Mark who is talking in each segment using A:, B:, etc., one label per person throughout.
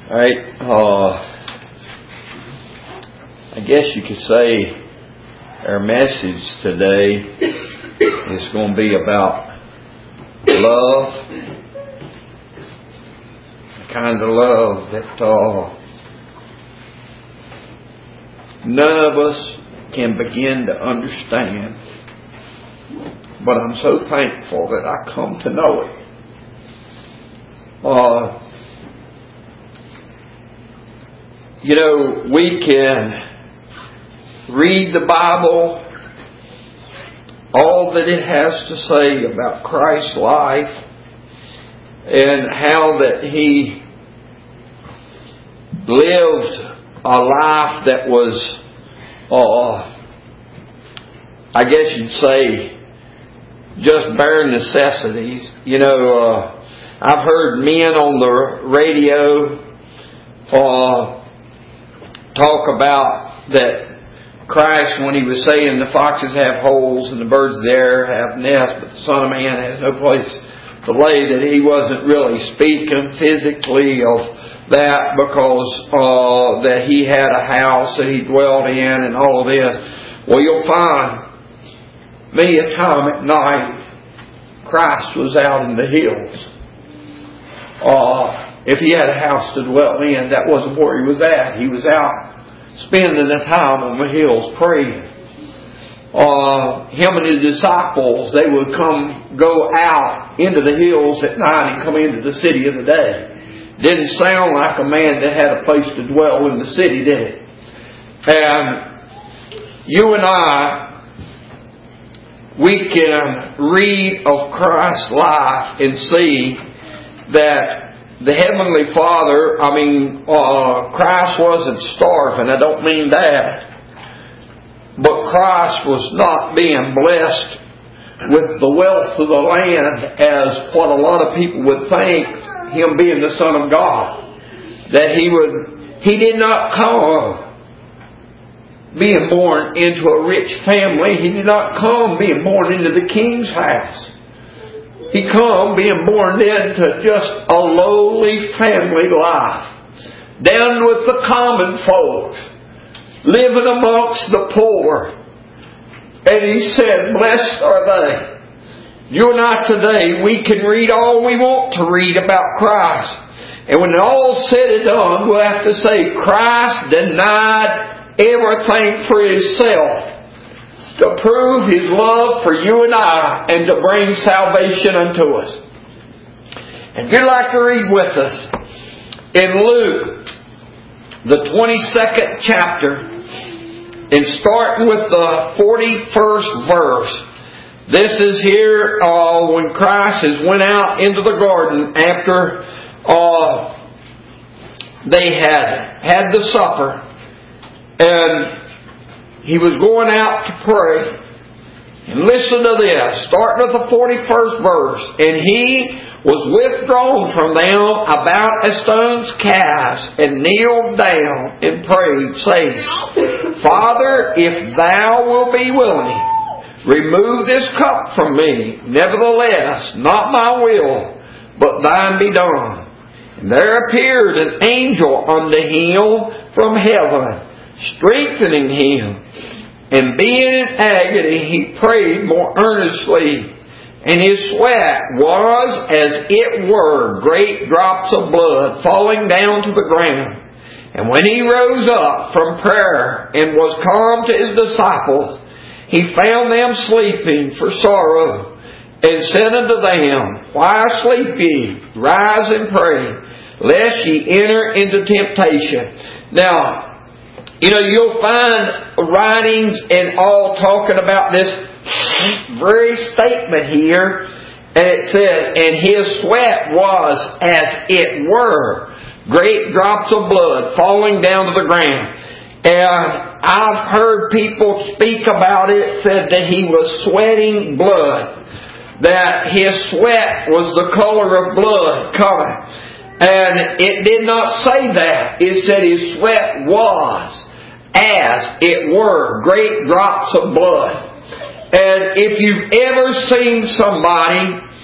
A: All right. I guess you could say our message today is going to be about love. The kind of love that none of us can begin to understand. But I'm so thankful that I come to know it. We can read the Bible, all that it has to say about Christ's life and how that He lived a life that was, I guess you'd say, just bare necessities. I've heard men on the radio talk about that Christ, when He was saying the foxes have holes and the birds of the air have nests, but the Son of Man has no place to lay, that He wasn't really speaking physically of that, because that He had a house that He dwelled in and all of this. Well, you'll find many a time at night Christ was out in the hills. If He had a house to dwell in, that wasn't where He was at. He was out spending the time on the hills praying. Him and His disciples, they would go out into the hills at night and come into the city of the day. Didn't sound like a man that had a place to dwell in the city, did it? And you and I, we can read of Christ's life and see that the Heavenly Father, Christ wasn't starving. I don't mean that. But Christ was not being blessed with the wealth of the land as what a lot of people would think, Him being the Son of God. That He did not come being born into a rich family. He did not come being born into the king's house. He come being born into just a lowly family life, down with the common folks, living amongst the poor. And He said, blessed are they. You and I today, we can read all we want to read about Christ. And when all's said and done, we'll have to say Christ denied everything for Himself to prove His love for you and I and to bring salvation unto us. And if you'd like to read with us in Luke, the 22nd chapter, and starting with the 41st verse. This is here when Christ has went out into the garden after they had the supper, and He was going out to pray. And listen to this, starting with the 41st verse. And He was withdrawn from them about a stone's cast, and kneeled down and prayed, saying, Father, if Thou wilt be willing, remove this cup from me. Nevertheless, not my will, but Thine be done. And there appeared an angel unto him from heaven, strengthening him. And being in agony, he prayed more earnestly. And his sweat was as it were great drops of blood falling down to the ground. And when he rose up from prayer and was come to his disciples, he found them sleeping for sorrow, and said unto them, Why sleep ye? Rise and pray, lest ye enter into temptation. Now, you'll find writings and all talking about this very statement here. And it said, and his sweat was as it were great drops of blood falling down to the ground. And I've heard people speak about it, said that he was sweating blood. That his sweat was the color of blood coming. And it did not say that. It said his sweat was as it were great drops of blood. And if you've ever seen somebody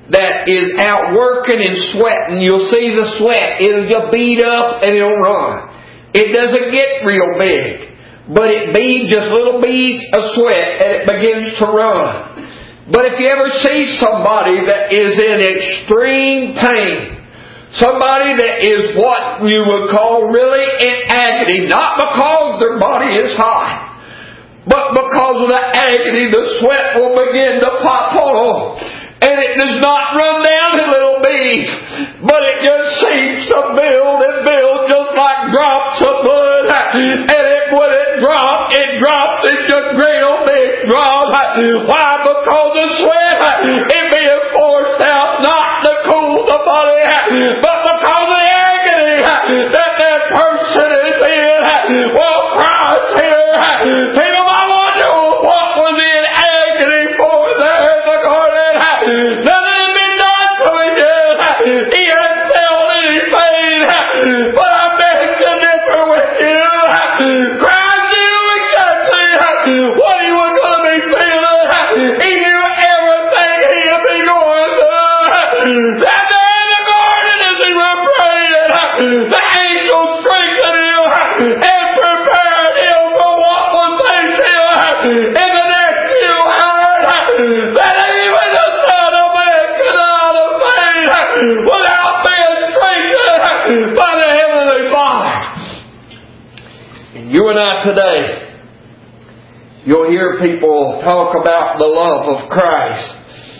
A: that is out working and sweating, you'll see the sweat. It'll get beat up and it'll run. It doesn't get real big, but it beads just little beads of sweat and it begins to run. But if you ever see somebody that is in extreme pain, somebody that is what you would call really in agony, not because their body is hot, but because of the agony, the sweat will begin to pop on. And it does not run down in little beads, but it just seems to build and build just like drops of blood. And when it drops into great old big drops. Why? Because the sweat is being forced out, not to cool the body, but because of the agony that person is in. Well, Christ here, people might wonder what was in agony for there in the garden. Nothing had been done to him yet. He hadn't felt any pain. But I beg to differ with you. Christ knew exactly what he was going to be feeling. He knew everything he would be going through. That there in the garden as he was praying, the angel strengthened him and prepared him for what would face him in the next few hours. That even the Son of Man could not obtain without being strengthened by the Heavenly Father. And you and I today, you'll hear people talk about the love of Christ.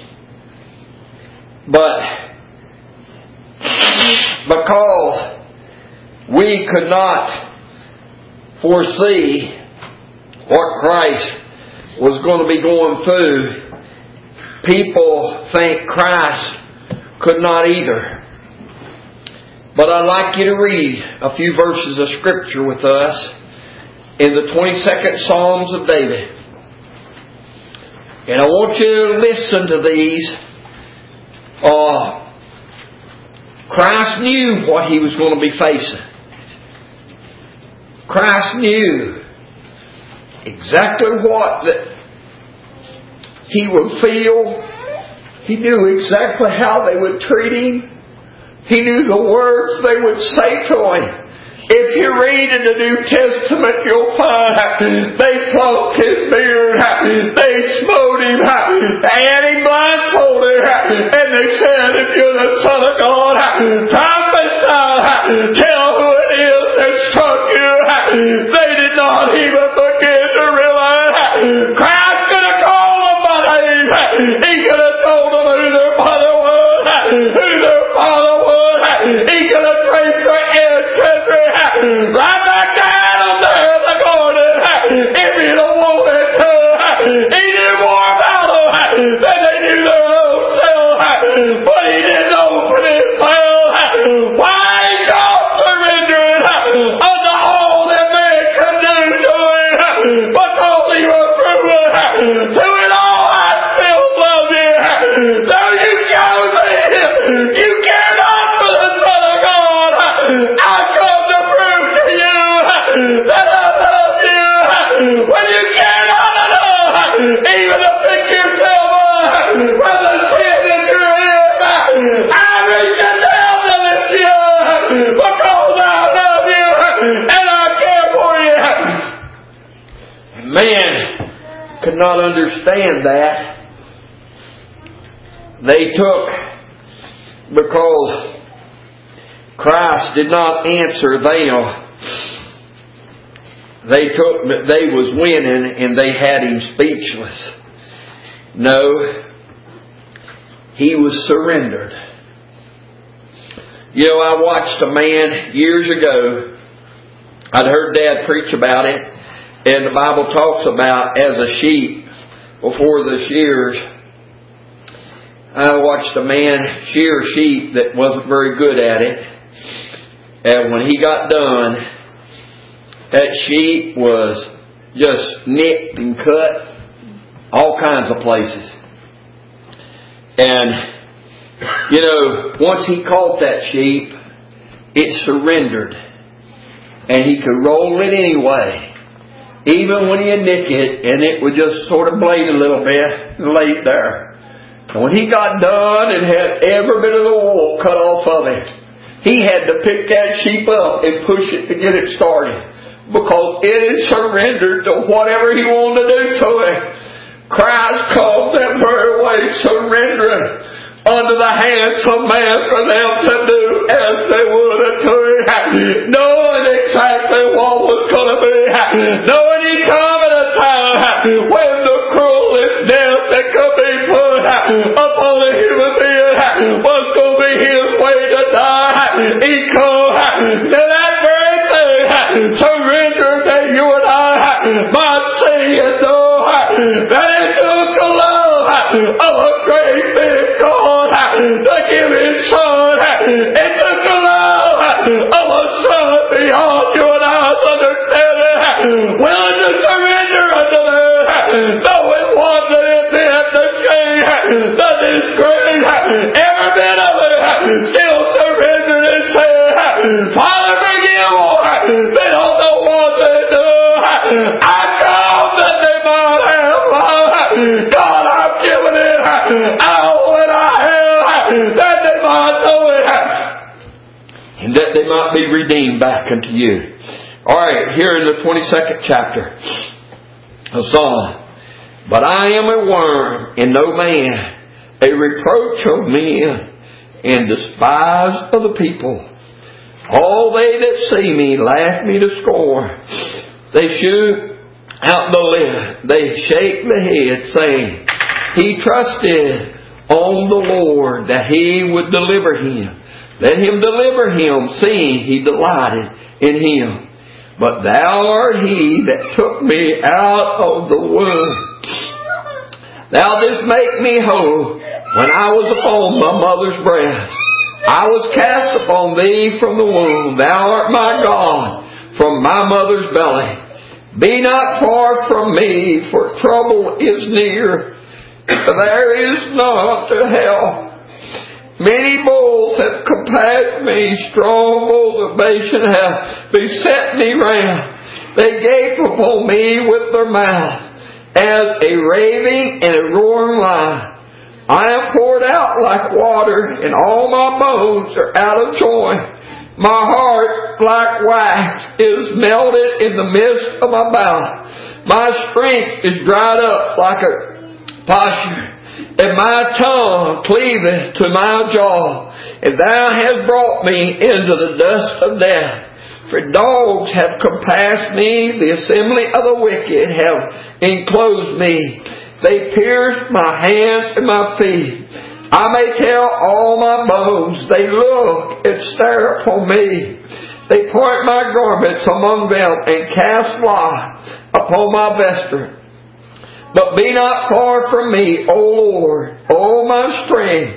A: But because we could not foresee what Christ was going to be going through, people think Christ could not either. But I'd like you to read a few verses of Scripture with us in the 22nd Psalms of David. And I want you to listen to these. Christ knew what He was going to be facing. Christ knew exactly what that He would feel. He knew exactly how they would treat Him. He knew the words they would say to Him. If you read in the New Testament, you'll find they plucked His beard, they smote Him, they had Him blindfolded, and they said, if you're the Son of God, prophesy, tell who it is that struck you. They did not even begin to realize Christ could have called them by name. He could have told them who their mother was, who their father was. He could have traced their ancestry right back to Adam there in the garden if he'd have wanted to. He knew more about them than they knew their own self. But He didn't open His mouth. Why? God surrendered unto all that man could do to Him, because He was proven through it all, I still love you. Though you chose me, you care not for the Son of God. I come to prove to you that I love you. When you care not enough even to pick yourself up from the sin that you're in, I reach you down to lift you up because I love you and I care for you. Man could not understand that. They took, because Christ did not answer them, they took that they was winning and they had Him speechless. No, He was surrendered. You know, I watched a man years ago. I'd heard Dad preach about it, and the Bible talks about as a sheep before the shears. I watched a man shear sheep that wasn't very good at it. And when he got done, that sheep was just nicked and cut all kinds of places. And, you know, once he caught that sheep, it surrendered. And he could roll it anyway. Even when he had nicked it, and it would just sort of blade a little bit and lay it there. When he got done and had every bit of the wool cut off of it, he had to pick that sheep up and push it to get it started, because it had surrendered to whatever he wanted to do to it. Christ called that very way, surrendering under the hands of man for them to do as they would unto him, knowing exactly what was going to be, knowing he come at a time when the cruelest death that could be put upon a human being was going to be his way to die. He come to that very thing, surrender that you and I might see and know that it took the love of a great big God to give his son. It took the love of a son beyond you and I's understanding, willing to surrender unto them, knowing what that it meant, the shame, the disgrace, every bit of it, still surrendered and said, Father, forgive them. They don't know what they do. I come that they might have life. God, I've given it all that I have, that they might know it, and that they might be redeemed back unto you. Alright, here in the 22nd chapter of Psalm. But I am a worm and no man, a reproach of men, and despised of the people. All they that see me laugh me to scorn. They shoot out the lip, they shake the head, saying, He trusted on the Lord that He would deliver him. Let Him deliver him, seeing He delighted in him. But Thou art He that took me out of the womb. Thou didst make me whole when I was upon my mother's breast. I was cast upon Thee from the womb. Thou art my God from my mother's belly. Be not far from me, for trouble is near. There is none to help. Many bulls have compassed me, strong bulls of Bashan have beset me round. They gape upon me with their mouth, as a raving and a roaring lion. I am poured out like water, and all my bones are out of joint. My heart, like wax, is melted in the midst of my mouth. My strength is dried up like a potsherd, and my tongue cleaveth to my jaw. And Thou hast brought me into the dust of death. For dogs have compassed me, the assembly of the wicked have enclosed me. They pierced my hands and my feet. I may tell all my bones, they look and stare upon me. They part my garments among them and cast lots upon my vesture. But be not far from me, O Lord. O my strength,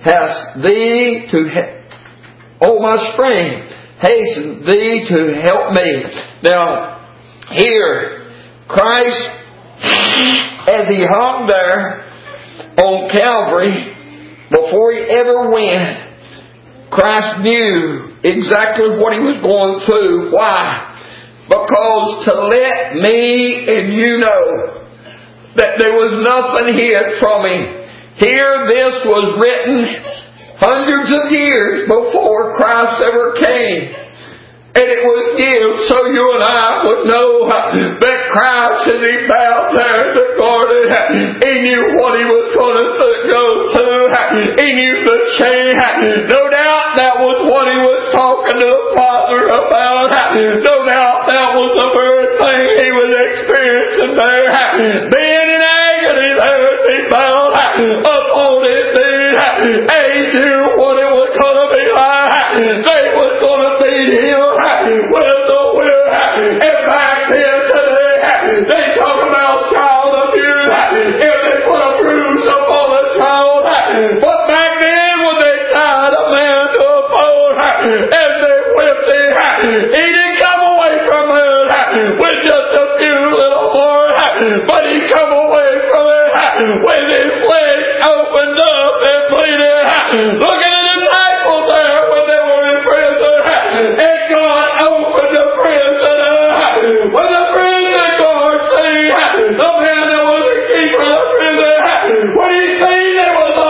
A: hasten Thee to help me. Now, here, Christ, as He hung there on Calvary, before He ever went, Christ knew exactly what He was going through. Why? Because to let me and you know that there was nothing hid from Him. Here this was written hundreds of years before Christ ever came. And it was given so you and I would know that Christ, as He bowed there in the garden, He knew what He was going to go through. He knew the change. No doubt that was what He was talking to the Father about. No doubt that was the very thing He was experiencing there. Being in agony there as He bowed upon His knees. And He knew what it was going to be like. They was going to beat Him with the whip. And back then today, they talk about child abuse. If they put a bruise upon a child. But back then when they tied a man to a pole and they whipped him, he didn't come away from it with just a few little more, but he come away from it with his legs opened up and bleeding. Look at the disciples there when they were in prison, and God opened the prison. When the prison guard seen the man that was the keeper of the prison, when he seen there was a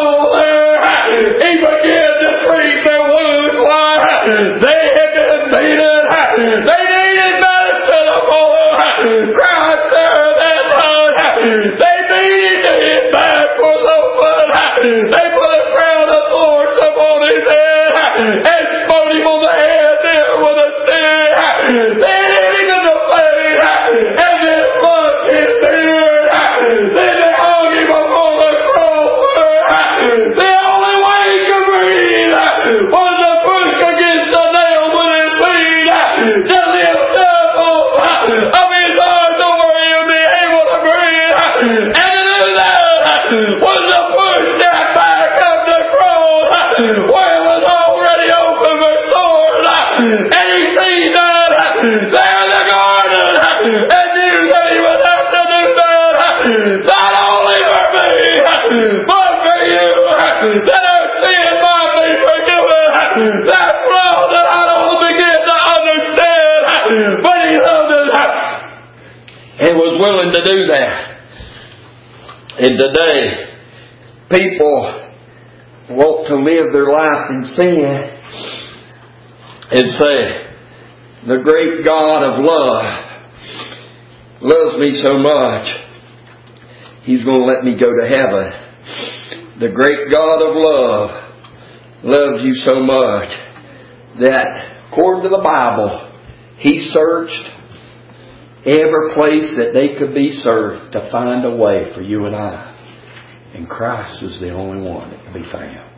A: And he seen that there in the garden, and knew that he would have to do that, not only for me, but for you, that our sin might be forgiven. That's love that I don't begin to understand, but he loved us and was willing to do that. And today, people want to live their life in sin and say, the great God of love loves me so much, He's going to let me go to heaven. The great God of love loves you so much that, according to the Bible, He searched every place that they could be searched to find a way for you and I. And Christ was the only one that could be found.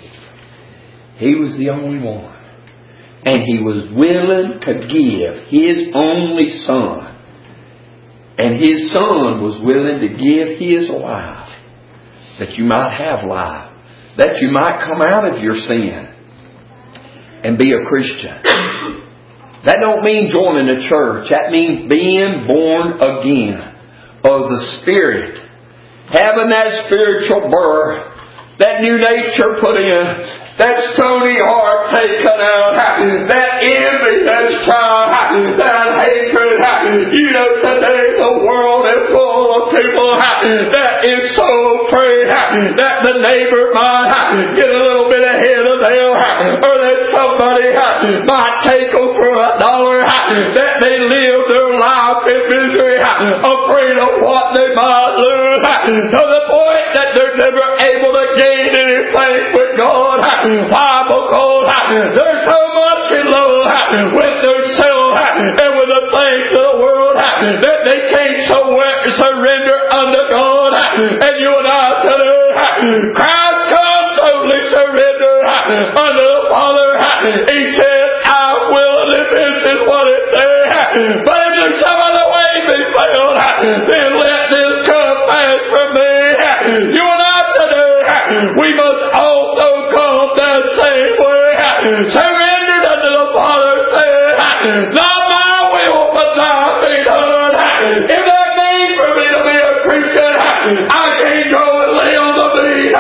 A: He was the only one. And He was willing to give His only Son. And His Son was willing to give His life that you might have life. That you might come out of your sin and be a Christian. That don't mean joining a church. That means being born again of the Spirit. Having that spiritual birth, that new nature put in, that stony heart taken out, that envy that's tried, that hatred. You know, today the world is full of people that is so afraid that the neighbor might get a little bit ahead of them, or that somebody might take them for $1, that they live their life in misery, afraid of what they might lose, to the point that they're never able to gain anything with God. Why? Because they're so much in love with themselves and with the things of the world that they can't surrender unto God. And you and I today, Christ comes totally surrender unto the Father. He said, I'm willing if this is what it says. But if there's some other way be found, then let this come pass from me. You and I today, we must also come that same way. Surrendered unto the Father, saying, not my will, but thy be done. If that means for me to be a Christian, I can't go and lay on the beat.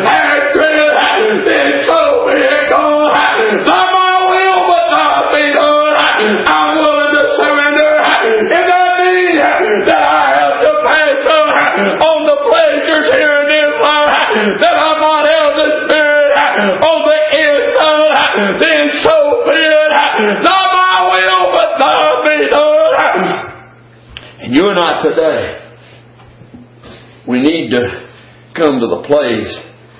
A: Then so be it, God. Not my will, but thy be done. I'm willing to surrender. If that means that I have to pass on the pleasures here in this life, that I might have the Spirit on the inside, then so be it. Not my will, but thy be done. And you and I today, we need to come to the place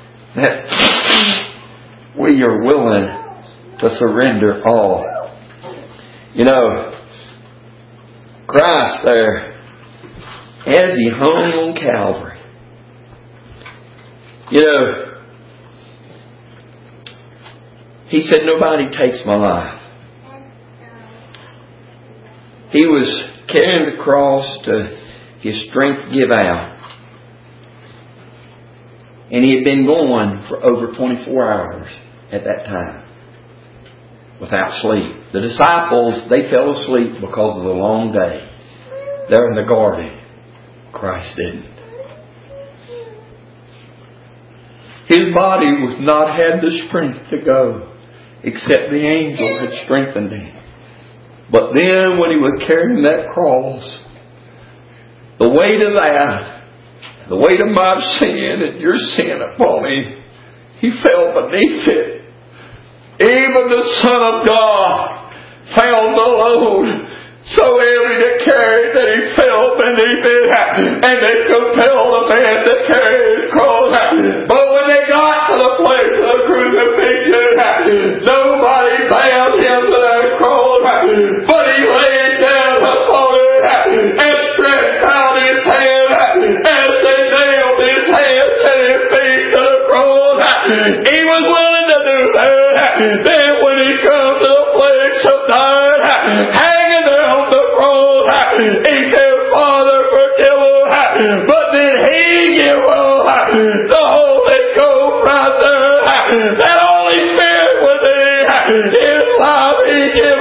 A: that we are willing to surrender all. You know, Christ there, as He hung on Calvary, you know, He said, nobody takes my life. He was carrying the cross to His strength give out. And He had been going for over 24 hours at that time without sleep. The disciples, they fell asleep because of the long day there in the garden. Christ didn't. His body was not had the strength to go, except the angel had strengthened Him. But then when He was carrying that cross, the weight of that, the weight of my sin and your sin upon Him, He fell beneath it. Even the Son of God found the load so heavy to carry that He fell beneath it, and they compelled the man to carry His cross. But when they got to the place of the crucifixion, nobody bound Him to that cross, but He laid down upon it and stretched out His hand as they nailed His hands and His feet to the cross. He was willing to do that. Then when He comes to the place of dying, hanging there on the cross, He said, Father, forgive them. But then He gave the Holy Ghost right there. That Holy Spirit within His life, He gave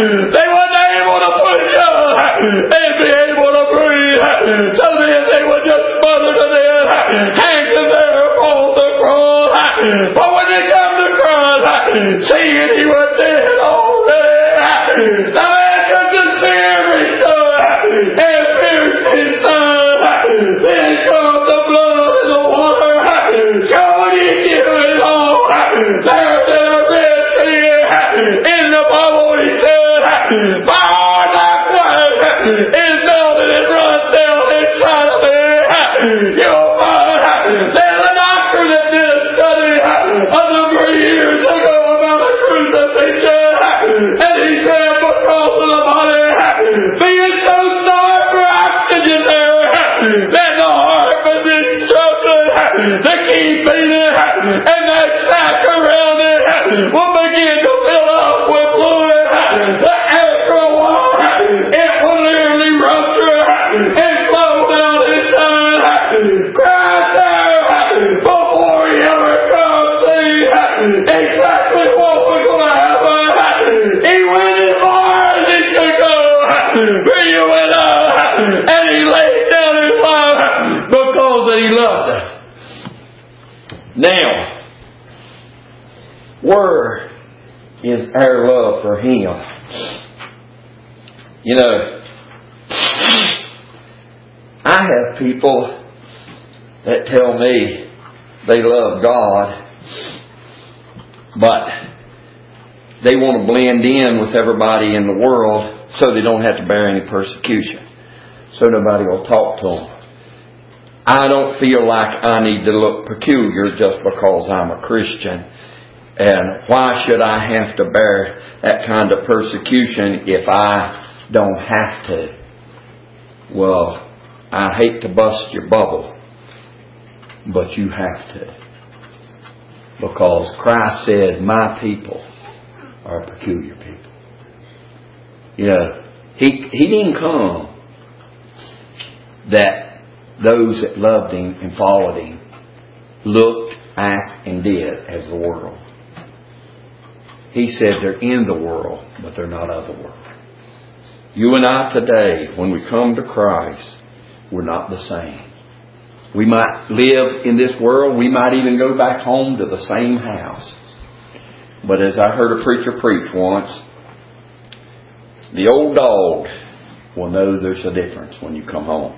A: They weren't able to push up and be able to breathe. So then they were just smothered to death, hanging there upon the cross. But when they come to Christ, seeing He was dead already, the man took the spear and pierced His Son. Then comes the blood and the water, showing He gave it all. There's a red tear in the Bible. He said, "My heart likewise is melted and runs down inside of me." You'll find there's a doctor that did a study a number of years ago about a crucifixion, and he said because of the body being so starved for oxygen there, that the heart was instructed to keep beating, and that sack around it will begin to fill up with fluid. After a while, it will literally rupture and flow down inside. Christ there, before He ever comes, see exactly what was going to happen. He went as far as He could go for you and I, and He laid down His life because He loved us. Now, where is our love for Him? You know, I have people that tell me they love God, but they want to blend in with everybody in the world so they don't have to bear any persecution. So nobody will talk to them. I don't feel like I need to look peculiar just because I'm a Christian. And why should I have to bear that kind of persecution if I don't have to? Well, I hate to bust your bubble, but you have to. Because Christ said, "My people are peculiar people." You know, He didn't come that those that loved Him and followed Him looked, act, and did as the world. He said they're in the world, but they're not of the world. You and I today, when we come to Christ, we're not the same. We might live in this world. We might even go back home to the same house. But as I heard a preacher preach once, the old dog will know there's a difference when you come home.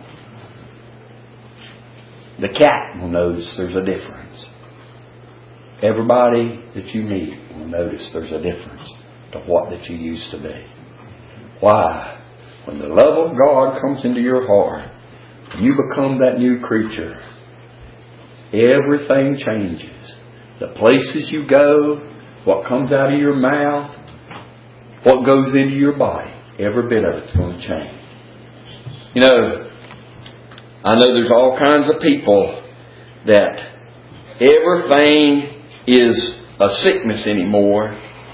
A: The cat will notice there's a difference. Everybody that you meet will notice there's a difference to what that you used to be. Why? When the love of God comes into your heart, you become that new creature. Everything changes. The places you go, what comes out of your mouth, what goes into your body, every bit of it's going to change. You know, I know there's all kinds of people that everything is a sickness anymore,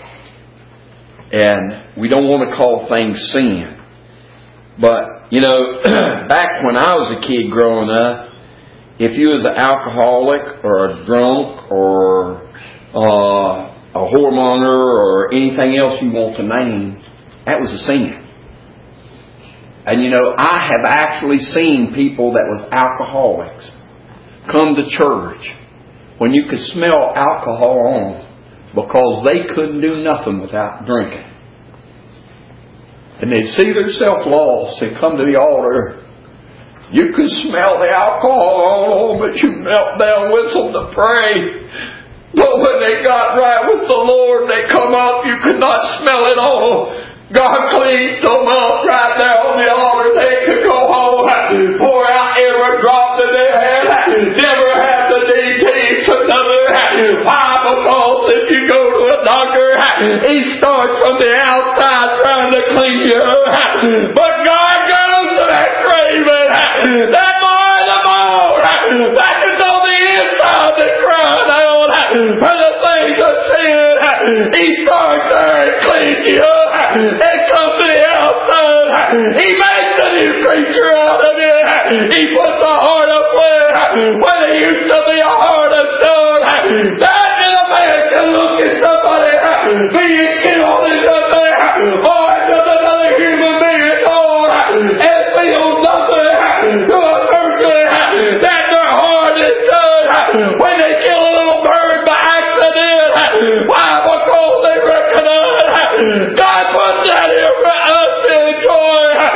A: and we don't want to call things sin. But, you know, back when I was a kid growing up, if you was an alcoholic or a drunk or a whoremonger or anything else you want to name, that was a sin. And you know, I have actually seen people that was alcoholics come to church when you could smell alcohol on them because they couldn't do nothing without drinking. And they'd see themselves lost and come to the altar. You could smell the alcohol on them, but you knelt down with them to pray. But when they got right with the Lord, they come up, you could not smell it on them. God cleaned them up right there on the altar. They could go home, pour out every drop that they had, never have to need to eat another. Why? Because if you go to a doctor, he starts from the outside trying to clean you up. But God goes to that craving, that more and the more, that is on the inside that cries out for the things of sin. He starts there and cleans you up. And comes to the outside. He makes a new creature out of it. He puts a heart of flesh when it used to be a heart of stone. That is a man can look at somebody being killed in the there or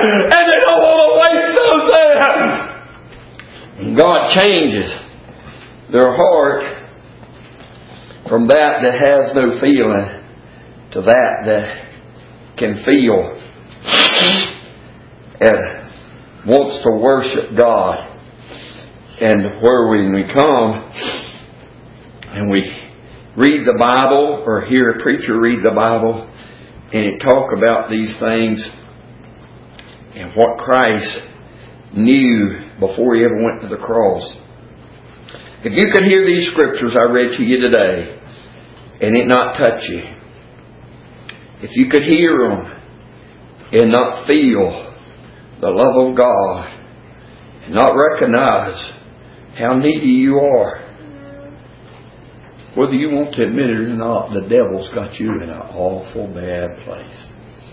A: and they don't want to waste those there. And God changes their heart from that has no feeling to that can feel and wants to worship God. And where when we come and we read the Bible or hear a preacher read the Bible and it talk about these things and what Christ knew before He ever went to the cross. If you could hear these scriptures I read to you today and it not touch you, if you could hear them and not feel the love of God and not recognize how needy you are, whether you want to admit it or not, the devil's got you in an awful bad place.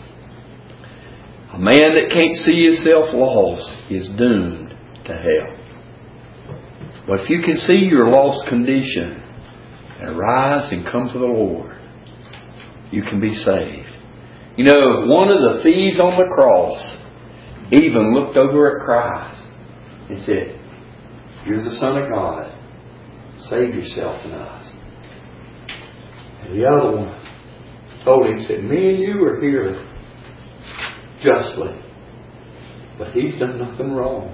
A: A man that can't see himself lost is doomed to hell. But if you can see your lost condition and rise and come to the Lord, you can be saved. You know, one of the thieves on the cross even looked over at Christ and said, "You're the Son of God. Save yourself and us." And the other one told him, said, "Me and you are here justly, but he's done nothing wrong."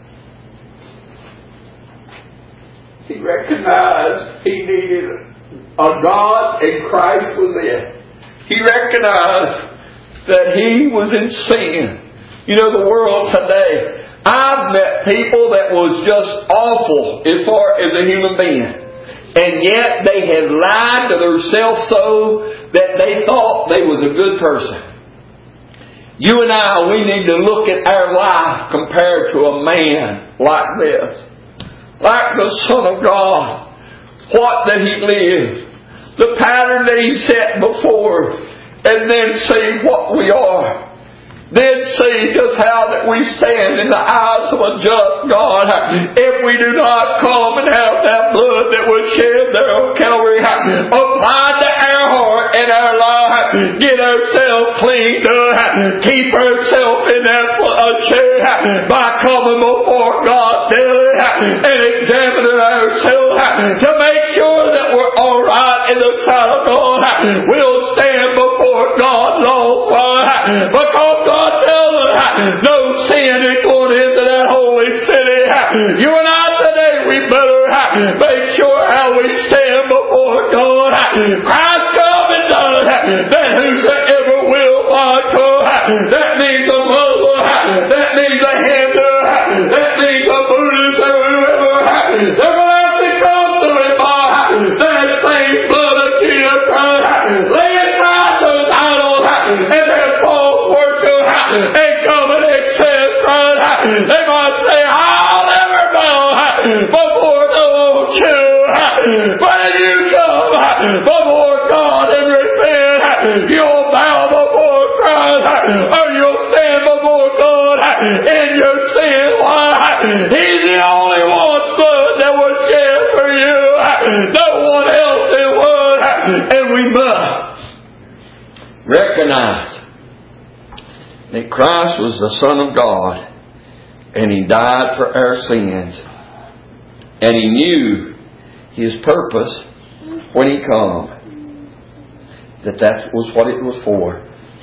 A: He recognized he needed a God and Christ was it. He recognized that he was in sin. You know, the world today, I've met people that was just awful as far as a human being. And yet they had lied to themselves so that they thought they was a good person. You and I, we need to look at our life compared to a man like this. Like the Son of God. What did He live? The pattern that He set before us. And then see what we are. Then see just how that we stand in the eyes of a just God. If we do not come and have that blood that was shed there on Calvary applied to our heart and our life, get ourselves cleaned up, keep ourselves in that shed by coming before God daily and examining ourselves to make sure that we're all right in the sight of God. We'll stand before God lost. Because God tells us no sin is going into that holy city. You and I today, we better make sure how we stand before God. Christ come and done that whosoever will find God. That means a Muslim. That means a Hindu. That means a Buddhist or whoever. They're going to have to come to Him by that same blood of Jesus Christ. Lay aside those idols and their false worship and come and accept Christ. They might say, "I'll never bow before the old Jew." But if you come before God and repent, you'll bow before Christ, or you'll stand before God in your sin. Why? He's the only one's blood that was shed for you. No one else it would. And we must recognize that Christ was the Son of God and He died for our sins. And He knew His purpose when He come. That was what it was for.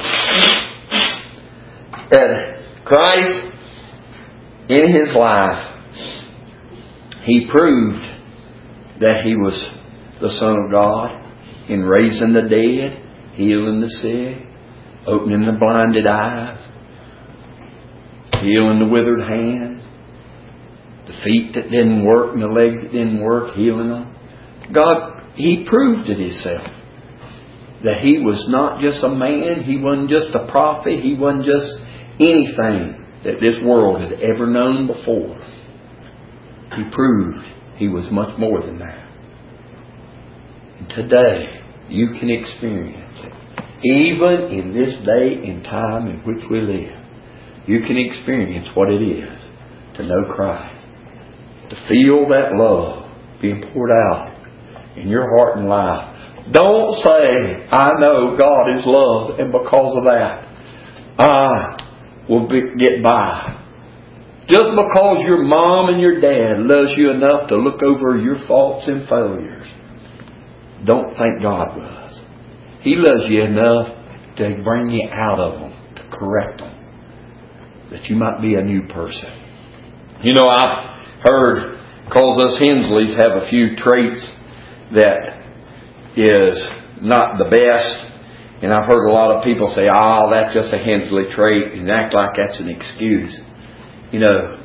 A: And Christ, in His life, He proved that He was the Son of God in raising the dead, healing the sick, opening the blinded eyes, healing the withered hands, the feet that didn't work and the legs that didn't work, healing them. God, He proved it Himself. That He was not just a man, He wasn't just a prophet, He wasn't just anything that this world had ever known before. He proved He was much more than that. And today, you can experience it. Even in this day and time in which we live, you can experience what it is to know Christ. To feel that love being poured out in your heart and life. Don't say, "I know God is love, and because of that, will get by. Just because your mom and your dad loves you enough to look over your faults and failures, don't think God does. He loves you enough to bring you out of them, to correct them, that you might be a new person. You know, I've heard, because us Hensleys have a few traits that is not the best. And I've heard a lot of people say, that's just a Hensley trait, and act like that's an excuse. You know,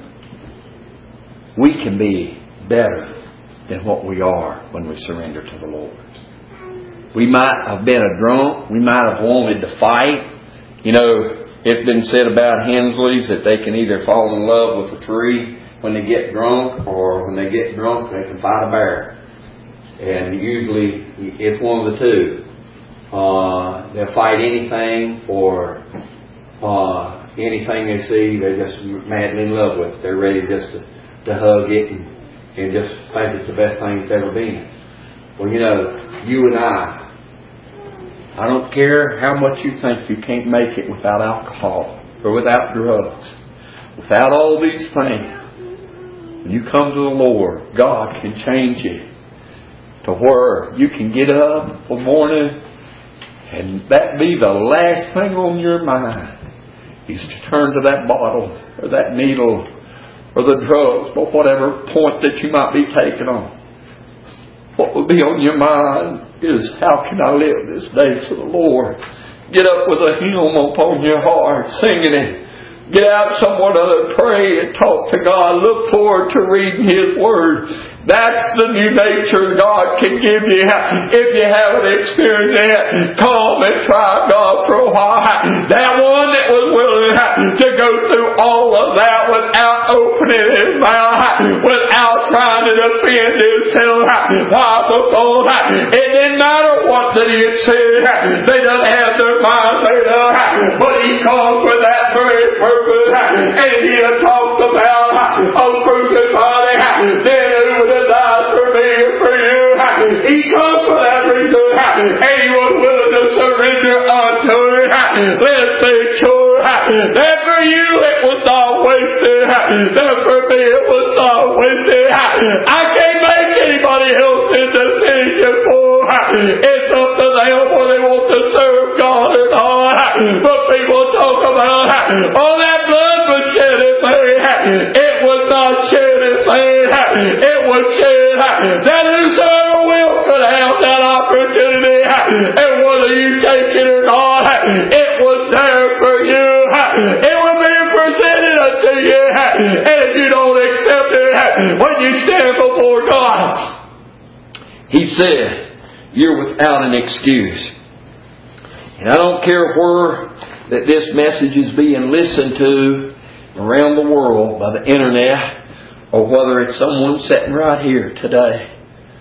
A: we can be better than what we are when we surrender to the Lord. We might have been a drunk. We might have wanted to fight. You know, it's been said about Hensleys that they can either fall in love with a tree when they get drunk, or when they get drunk they can fight a bear. And usually it's one of the two. They'll fight anything, or anything they see they're just madly in love with. They're ready just to hug it and just think it's the best thing that's ever been. Well, you know, you and I don't care how much you think you can't make it without alcohol or without drugs, without all these things. When you come to the Lord, God can change you to where you can get up one morning and that be the last thing on your mind is to turn to that bottle or that needle or the drugs, or whatever point that you might be taking on. What will be on your mind is, how can I live this day for the Lord? Get up with a hymn upon your heart, singing it. Get out somewhere to pray and talk to God. Look forward to reading His Word. That's the new nature God can give you. If you haven't experienced that, come and try God for a while. That one that was willing to go through all of that without opening his mouth, without trying to defend himself. Why? Because it didn't matter what that he had said. They done had their mind made up. But he comes with that very purpose. And he had talked about crucified, then who would have died for me and for you. He comes for that reason, and he was willing to surrender unto it. Let's make sure that for you it was not wasted, that for me it was not wasted. I can't make anybody else's decision for. It's up to them whether they want to serve God or not. But people talk about, that blood was shed in vain. It was not shed in vain. It was shed that whosoever will could have that opportunity. And whether you take it or not, it was there for you. It was being presented unto you. And if you don't accept it, when you stand before God, He said, you're without an excuse. And I don't care where that this message is being listened to around the world by the internet, or whether it's someone sitting right here today.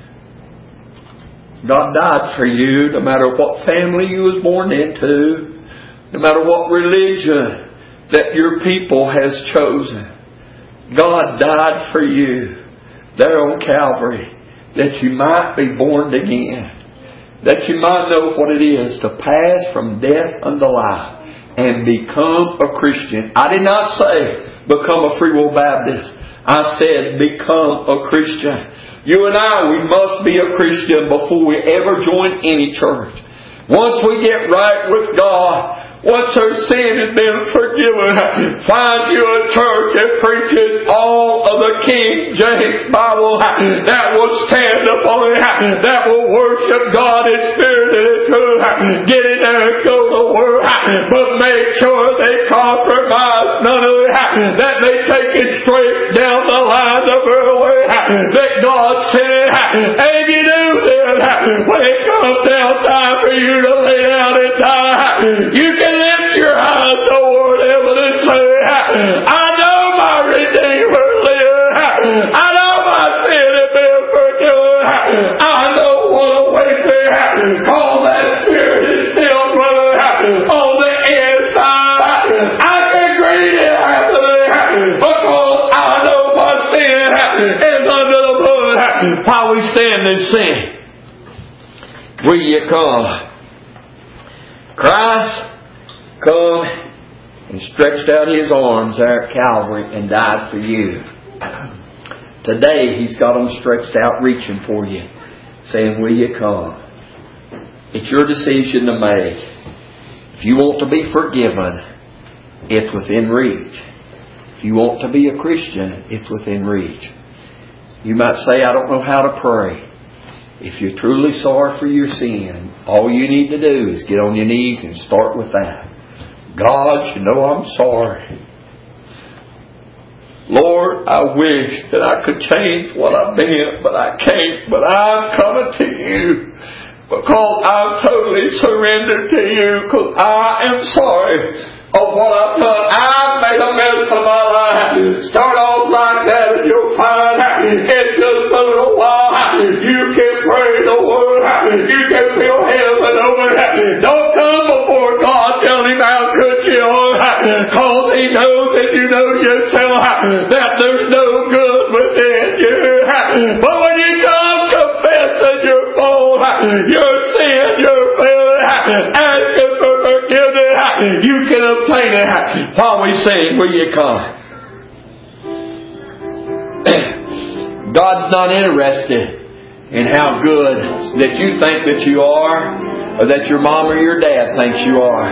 A: God died for you, no matter what family you was born into, no matter what religion that your people has chosen. God died for you there on Calvary, that you might be born again, that you might know what it is to pass from death unto life and become a Christian. I did not say become a Free Will Baptist. I said become a Christian. You and I, we must be a Christian before we ever join any church. Once we get right with God, once our sin has been forgiven, find you a church that preaches all of the King James Bible, that will stand upon it, that will worship God in spirit and in truth. Get in there and go to work, but make sure they compromise none of it, that they take it straight down the line the very way that God said. And if you do this, when it comes down time for you to lay down and die, you can lift your eyes toward heaven and say, I know my Redeemer lives. I know my sin has been forgiven. I know what awaits me. Call that Spirit is still running on the inside. I can greet it happily because I know my sin is under the blood. While we stand and sing, will you come? Christ, come and stretched out His arms there at Calvary and died for you. Today He's got them stretched out reaching for you, saying, will you come? It's your decision to make. If you want to be forgiven, it's within reach. If you want to be a Christian, it's within reach. You might say, I don't know how to pray. If you're truly sorry for your sin, all you need to do is get on your knees and start with that. God, you know I'm sorry. Lord, I wish that I could change what I've been, but I can't. But I'm coming to you because I'm totally surrendered to you, because I am sorry of what I've done. I've made a mess of my life. Start off like that and you'll find in just a little while you can pray the word. You can feel heaven over. Don't come before God telling Him how good you are, because He knows and you know yourself that there's no good within you. But when you come confessing your fault, your sin, your failure, asking for forgiveness, you can obtain it while we sing, will you come? God's not interested in how good that you think that you are, or that your mom or your dad thinks you are.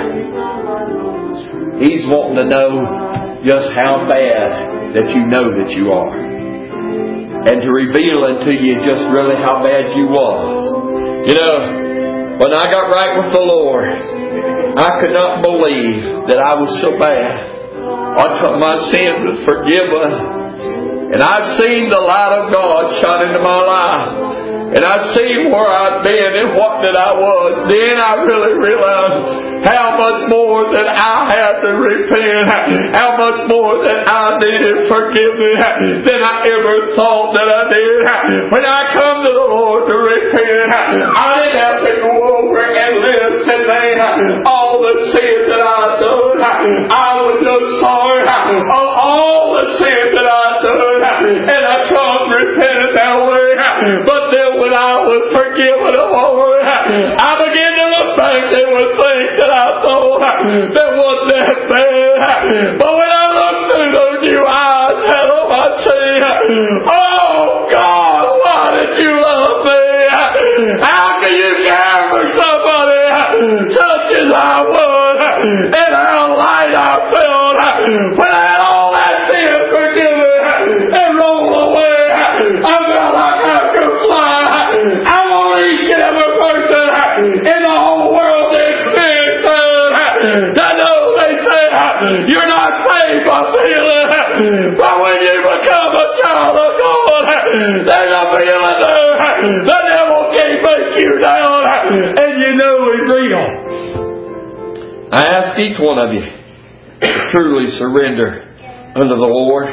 A: He's wanting to know just how bad that you know that you are, and to reveal unto you just really how bad you was. You know, when I got right with the Lord, I could not believe that I was so bad. I thought my sin was forgiven. And I've seen the light of God shine into my life. And I've seen where I'd been and what that I was. Then I really realized how much more that I had to repent. How much more that I needed forgiveness than I ever thought that I did. When I come to the Lord to repent, I didn't have to go over and list and name all the sins that I'd done. I was just sorry of all the sins that I'd done. And I come repenting that way. But then when I was forgiven of all, I began to look back. There were things that I thought that wasn't that bad. But when I looked through those new eyes, hello, I see, oh God, why did you love me? How can you care for somebody such as I was? And how light I felt when I had all that sin forgiven and rolled away. I felt like I could fly. I want each and every person in the whole world to experience that. I know they say you're not saved by feeling, but when you become a child of God, there's a feeling there. The devil can't make you down, and you know it's real. I ask each one of you to truly surrender unto the Lord.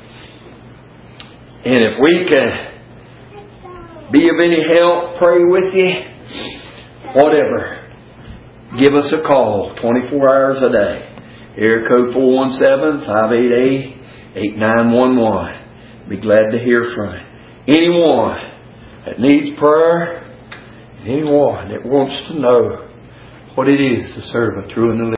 A: And if we can be of any help, pray with you, whatever, give us a call 24 hours a day. Area code 417-588-8911. Be glad to hear from you. Anyone that needs prayer, anyone that wants to know what it is to serve a true and living